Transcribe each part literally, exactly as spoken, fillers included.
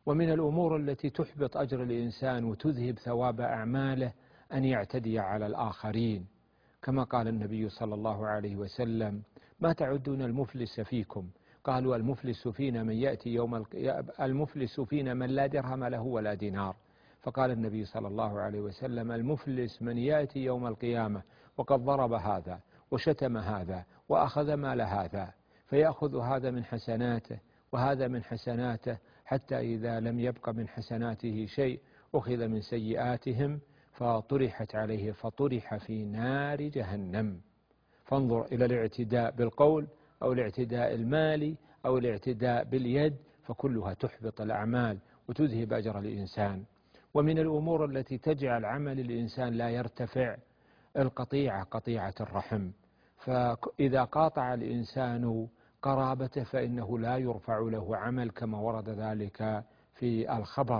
ومن الأمور التي تحبط أجر الإنسان وتذهب ثواب أعماله أن يعتدي على الآخرين، كما قال النبي صلى الله عليه وسلم: ما تعدون المفلس فيكم؟ قالوا: المفلس فينا من يأتي يوم الق... المفلس فينا من لا درهم له ولا دينار. فقال النبي صلى الله عليه وسلم: المفلس من يأتي يوم القيامة وقد ضرب هذا وشتم هذا وأخذ مال هذا، فيأخذ هذا من حسناته وهذا من حسناته، حتى إذا لم يبق من حسناته شيء أخذ من سيئاتهم فطرحت عليه فطرح في نار جهنم. فانظر إلى الاعتداء بالقول أو الاعتداء المالي أو الاعتداء باليد، فكلها تحبط الأعمال وتذهب أجر الإنسان. ومن الأمور التي تجعل عمل الإنسان لا يرتفع القطيعة، قطيعة الرحم. فإذا قاطع الإنسان قرابته فإنه لا يرفع له عمل، كما ورد ذلك في الخبر.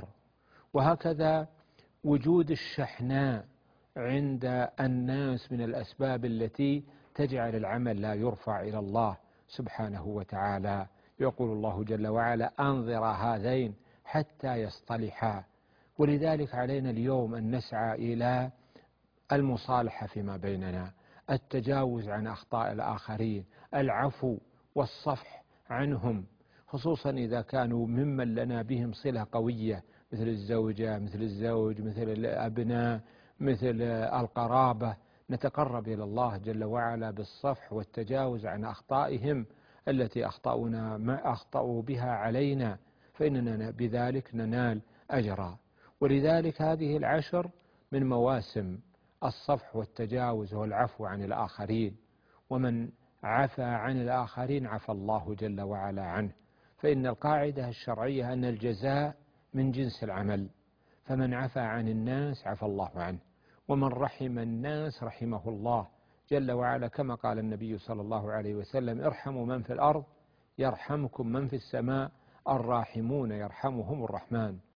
وهكذا وجود الشحناء عند الناس من الأسباب التي تجعل العمل لا يرفع إلى الله سبحانه وتعالى. يقول الله جل وعلا: أنظر هذين حتى يصطلحا. ولذلك علينا اليوم أن نسعى إلى المصالحة فيما بيننا، التجاوز عن أخطاء الآخرين، العفو والصفح عنهم، خصوصا إذا كانوا ممن لنا بهم صلة قوية، مثل الزوجة، مثل الزوج، مثل الأبناء، مثل القرابة. نتقرب إلى الله جل وعلا بالصفح والتجاوز عن أخطائهم التي أخطأونا ما أخطأوا بها علينا، فإننا بذلك ننال أجرا. ولذلك هذه العشر من مواسم الصفح والتجاوز والعفو عن الآخرين، ومن عفى عن الآخرين عفى الله جل وعلا عنه. فإن القاعدة الشرعية أن الجزاء من جنس العمل، فمن عفى عن الناس عفى الله عنه، ومن رحم الناس رحمه الله جل وعلا، كما قال النبي صلى الله عليه وسلم: ارحموا من في الأرض يرحمكم من في السماء، الراحمون يرحمهم الرحمن.